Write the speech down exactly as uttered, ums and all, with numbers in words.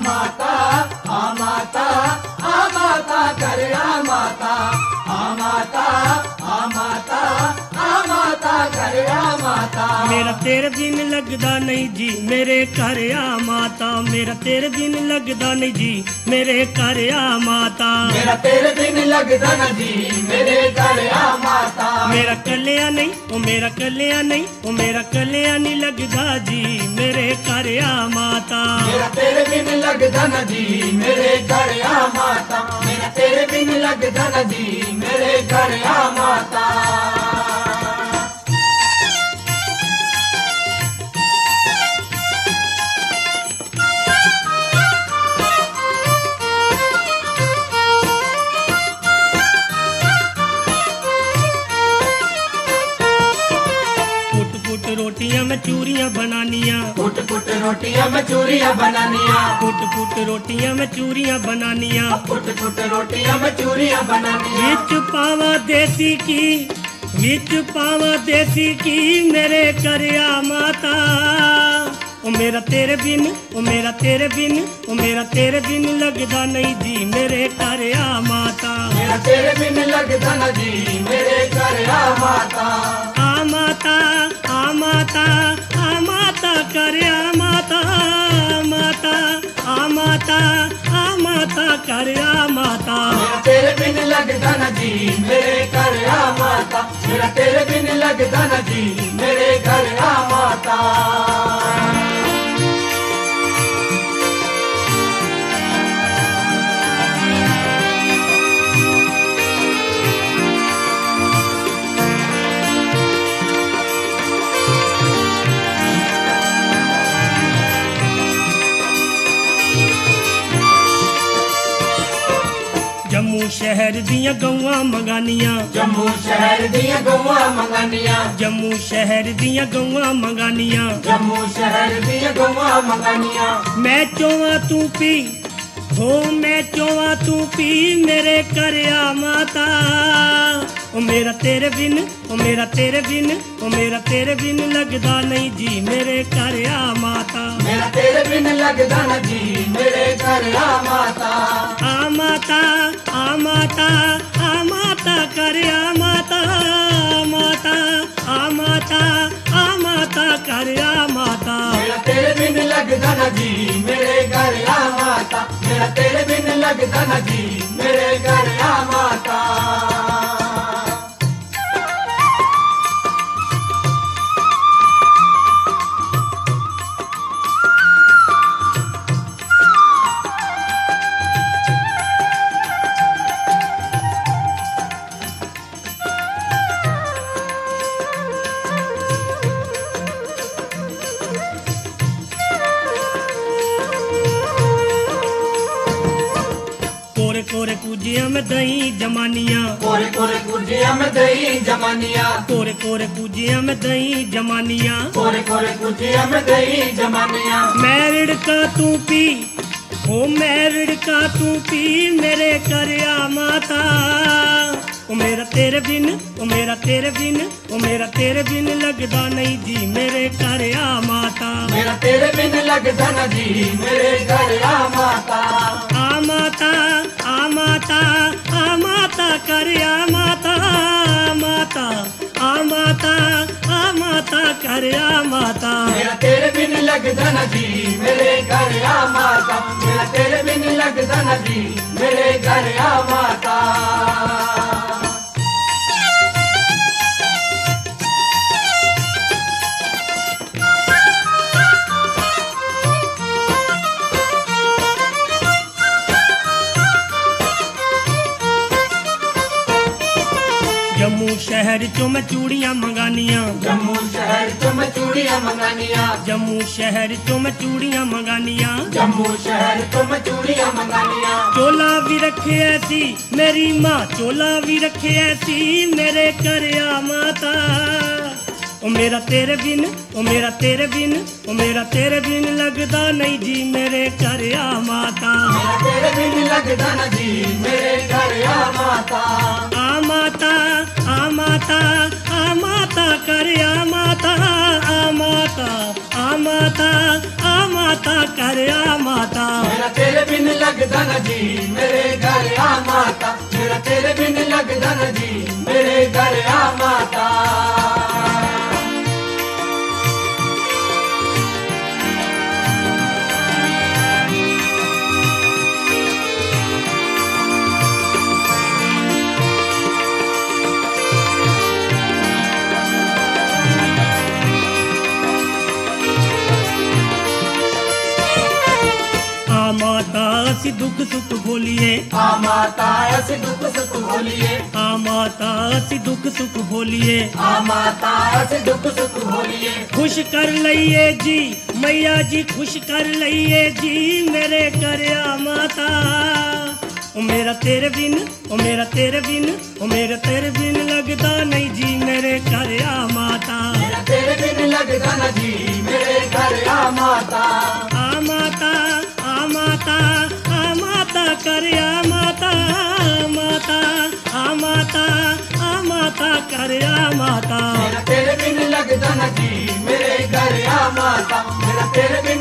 माता आ माता आ माता कर आ माता आ माता आ माता आ माता कर आ माता। मेरा तेरे बिन लगदा नहीं जी मेरे घर आ माता, मेरा तेरे बिन लगदा नहीं जी मेरे घर आ माता। मेरा तेरे बिन लगदा ना जी मेरे घर आ माता। मेरा कलिया नहीं ओ मेरा कलिया नहीं ओ मेरा कलिया नहीं लगदा जी मेरे घर आ माता। मेरा तेरे बिन लगदा ना जी मेरे घर आ माता। मेरा तेरे बिन लगदा ना जी मेरे घर आ माता। रोटियां मैं चूरियां बनानिया, कुट कुट रोटियां मैं चूरियां बनानिया। कुट कुट रोटियां मैं चूरियां बनानिया। कुट कुट रोटियां मैं चूरियां बनानिया। विच पावा देसी की विच पावा देसी की मेरे घर आ माता। ओ मेरा तेरे बिन ओ मेरा तेरे बिन ओ मेरा तेरे बिन लगदा नहीं जी मेरे घर आ माता। मेरा तेरे बिन लगदा ना जी मेरे घर आ माता। आ माता आ माता आ माता कर आ माता। माता आ माता आ माता कर आ माता। मेरा तेरे बिन लगदा ना जी मेरे घर आ माता। मेरा तेरे बिन लगदा ना जी मेरे घर आ माता। जम्मू शहर दियां गौआं मंगानियां। जम्मू शहर दियां गौआं मंगानियां। जम्मू शहर दियां गौआं मंगानियां। जम्मू शहर दियां गौआं मंगानियां। मैं चोवा तू पी हो मैं चोवा तू पी मेरे घर आ माता। ओ मेरा तेरे बिन ओ मेरा तेरे बिन ओ मेरा तेरे बिन लगदा नहीं जी मेरे घर आ माता। मेरा तेरे बिन लगदा ना जी मेरे घर आ माता। आ माता आ माता आ माता कर आ माता। माता आ माता आ माता कर आ माता। मेरा तेरे बिन लगदा ना जी मेरे घर आ माता। मेरा तेरे बिन लगदा ना जी मेरे घर आ माता। कोरे कोरे कुजिया में दही जमानिया। कोरे कोरे कुजिया में दही जमानिया। कोरे कोरे कुजिया में दही जमानिया। कोरे कोरे कुजिया में दही जमानिया। मैरिड का तू पी ओ मैरिड का तू पी मेरे घर आ माता। ओ मेरा तेरे बिन ओ मेरा तेरे बिन ओ मेरा तेरे बिन लगदा नहीं जी मेरे घर आ माता। मेरा तेरे बिन लगदा ना जी मेरे घर आ माता। आ माता आ माता आ माता कर आ माता। माता आ माता आ माता कर आ माता। मेरा तेरे बिन लगदा ना जी मेरे घर आ माता। मेरा तेरे बिन लगदा ना जी मेरे घर आ माता। जम्मू शहर चो मैं चूड़ियां मंगानियां। जम्मू शहर चो मैं चूड़ियां मंगानियां। जम्मू शहर चो मैं चूड़ियां मंगानियां। जम्मू शहर चो मैं चूड़ियां मंगानियां। चोला भी रखे ऐसी मेरी माँ चोला भी रखे ऐसी मेरे घर आ माता। ओ मेरा तेरे बिन ओ मेरा तेरे बिन ओ मेरा तेरे बिन लगदा नहीं जी मेरे घर आ माता। मेरा तेरे बिन लगदा ना जी मेरे घर आ माता। आ माता आ माता आ माता कर आ माता। माता आ माता आ माता आ माता कर आ माता। मेरा तेरे बिन लगदा न जी मेरे घर आ माता, मेरा तेरे बिन लगदा न जी मेरे घर आ माता। आ माता असी दुख सुख भोलिए, आ माता असी दुख सुख भोलिए, आ माता असी दुख सुख भोलिए, आ माता असी दुख सुख भोलिए। खुश कर लइए जी मैया जी, खुश कर लइए जी मेरे घर आ माता। ओ मेरा तेरे बिन ओ मेरा तेरे बिन ओ मेरा तेरे बिन लगदा नहीं जी मेरे घर आ माता। मेरा तेरे बिन लगदा न जी मेरे घर आ माता। आ माता आ माता आ माता कर आ माता, आ माता आ माता आ माता कर आ माता। मेरा तेरे बिन लगदा न जी मेरे घर आ माता, मेरा तेरे बिन